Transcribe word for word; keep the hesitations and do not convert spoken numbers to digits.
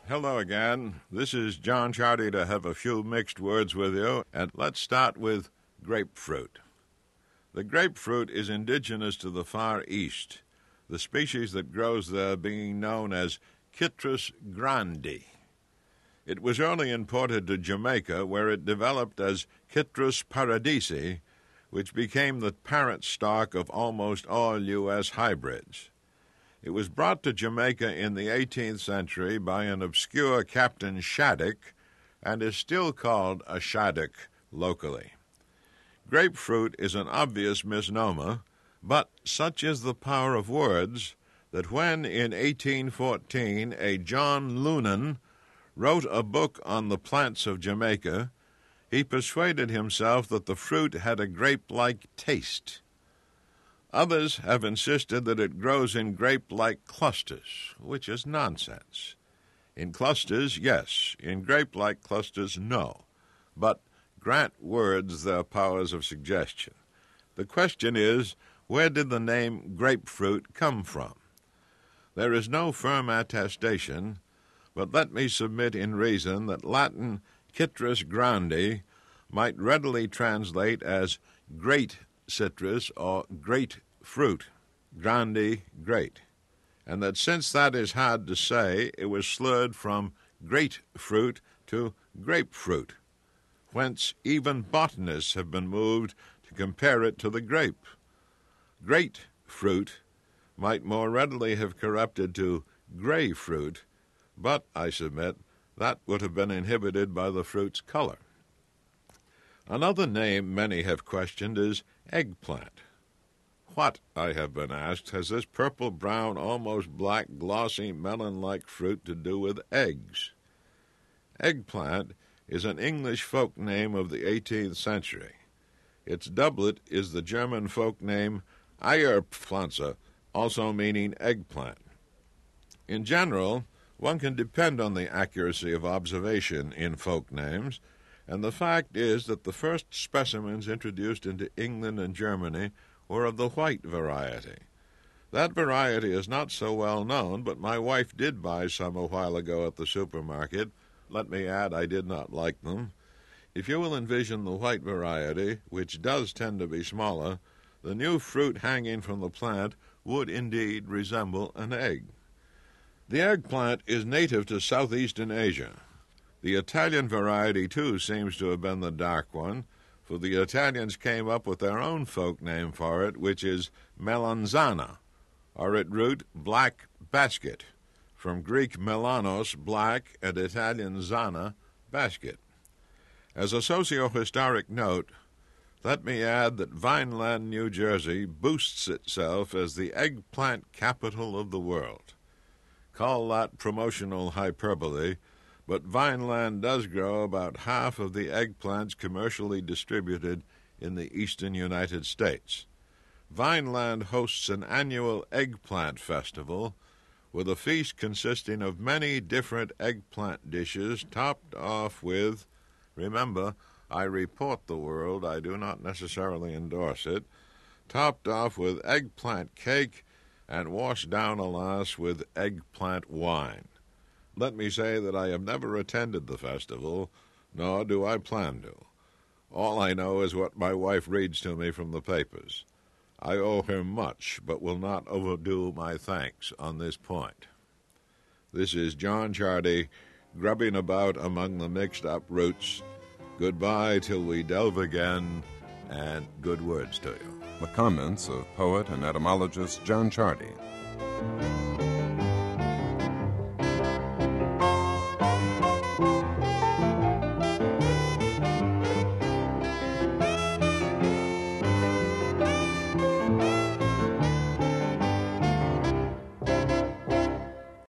Hello again. This is John Chardy to have a few mixed words with you, and let's start with grapefruit. The grapefruit is indigenous to the Far East, the species that grows there being known as Citrus grande. It was early imported to Jamaica, where it developed as Citrus paradisi, which became the parent stock of almost all U S hybrids. It was brought to Jamaica in the eighteenth century by an obscure Captain Shattuck and is still called a Shattuck locally. Grapefruit is an obvious misnomer, but such is the power of words that when in eighteen fourteen a John Lunan wrote a book on the plants of Jamaica, he persuaded himself that the fruit had a grape-like taste. Others have insisted that it grows in grape-like clusters, which is nonsense. In clusters, yes. In grape-like clusters, no. But grant words their powers of suggestion. The question is, where did the name grapefruit come from? There is no firm attestation, but let me submit in reason that Latin Citrus grande might readily translate as great citrus or great fruit, grande, great, and that since that is hard to say, it was slurred from grapefruit to grapefruit, whence even botanists have been moved to compare it to the grape. Great fruit might more readily have corrupted to gray fruit, but, I submit, that would have been inhibited by the fruit's color. Another name many have questioned is eggplant. What, I have been asked, has this purple-brown, almost black, glossy, melon-like fruit to do with eggs? Eggplant is an English folk name of the eighteenth century. Its doublet is the German folk name Eierpflanze, also meaning eggplant. In general, one can depend on the accuracy of observation in folk names, and the fact is that the first specimens introduced into England and Germany were of the white variety. That variety is not so well known, but my wife did buy some a while ago at the supermarket. Let me add, I did not like them. If you will envision the white variety, which does tend to be smaller, the new fruit hanging from the plant would indeed resemble an egg. The eggplant is native to southeastern Asia. The Italian variety, too, seems to have been the dark one, for the Italians came up with their own folk name for it, which is melanzana, or at root black basket, from Greek melanos, black, and Italian zana, basket. As a socio-historic note, let me add that Vineland, New Jersey, boasts itself as the eggplant capital of the world. Call that promotional hyperbole, but Vineland does grow about half of the eggplants commercially distributed in the eastern United States. Vineland hosts an annual eggplant festival with a feast consisting of many different eggplant dishes topped off with, remember, I report the world, I do not necessarily endorse it, topped off with eggplant cake and washed down, alas, with eggplant wine. Let me say that I have never attended the festival, nor do I plan to. All I know is what my wife reads to me from the papers. I owe her much, but will not overdo my thanks on this point. This is John Chardy, grubbing about among the mixed-up roots. Goodbye till we delve again, and good words to you. The comments of poet and etymologist John Chardy.